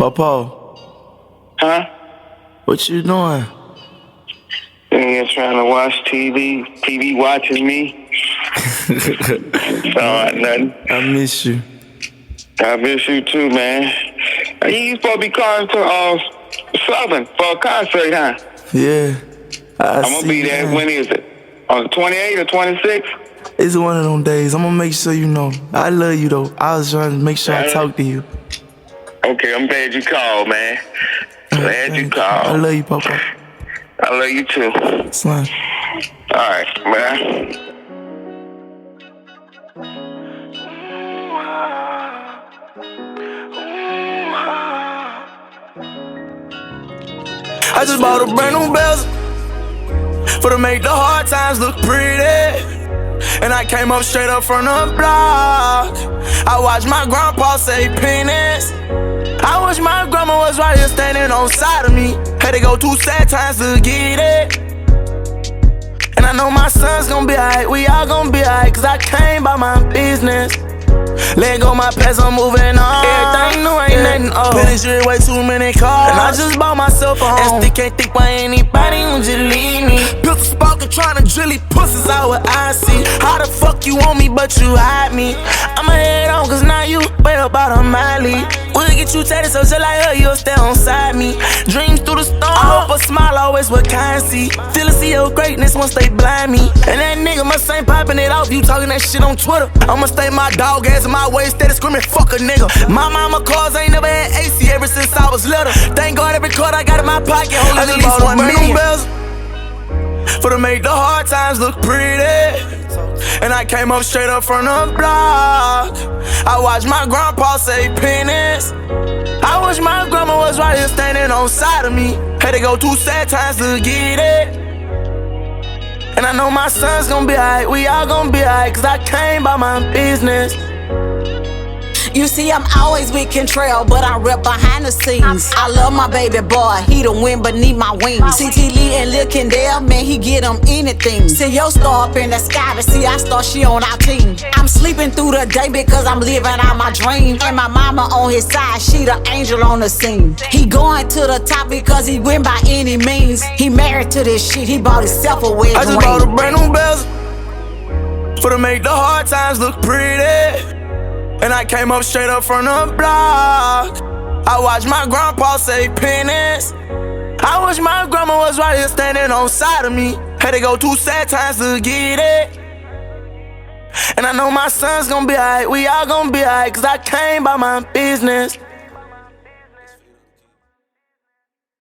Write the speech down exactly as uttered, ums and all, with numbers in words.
Papa, Huh? what you doing? Yeah, trying to watch T V. T V watching me. Alright, nothing. I miss you. I miss you too, man. Hey, you supposed to be calling to uh, Southern for a concert, huh? Yeah. I I'm gonna be there. When is it? On the twenty-eighth or twenty-sixth? It's one of them days. I'm gonna make sure you know. I love you though. I was trying to make sure I talk to you. Okay, I'm glad you called, man. Glad you called. I love you, Papa. I love you too. Slime. Alright, man. I just bought a brand new bezel for to make the hard times look pretty. And I came up straight up from the block. I watched my grandpa say penis. I wish my grandma was right here standing on side of me. Had to go two sad times to get it. And I know my son's gonna be alright, we all gonna be alright, cause I came by my business. Let go my past, I'm moving on. Everything new, ain't yeah. nothing old. Penetrate way too many cars, and I just bought myself a home. And still can't think by anybody who just leave me. Pistol sparking, trying to drill these pussies out what I see. How the fuck you want me, but you hide me? I'ma head on, cause now you way up out of my league. We'll get you tatted, so just like her, you'll stay on side me. Dreams through the storm, I hope a smile always what kind see. Feel to see your greatness once they blind me. And that nigga must ain't popping it off, you talking that shit on Twitter. I'ma stay my dog ass in my way, steady screaming, fuck a nigga. My mama cars ain't never had A C ever since I was little. Thank God every card I got in my pocket holding at least one million. For to make the hard times look pretty. And I came up straight up from the block. I watched my grandpa say penis. I wish my grandma was right here standing on side of me. Had to go two sad times to get it. And I know my son's gonna be alright, we all gonna be alright, cause I came by my business. You see, I'm always with Kentrell, but I rep behind the scenes. I love my baby boy, he the wind beneath my wings. C T Lee and Lil Kendall, man, he get them anything. See your star up in the sky, but see I star, she on our team. I'm sleeping through the day because I'm living out my dream. And my mama on his side, she the angel on the scene. He going to the top because he win by any means. He married to this shit, he bought himself a wedding I just ring. bought a brand new bezel for to make the hard times look pretty. And I came up straight up from the block. I watched my grandpa say penis. I wish my grandma was right here standing on side of me. Had to go two sad times to get it. And I know my son's gonna be alright, we all gonna be alright, cause I came by my business.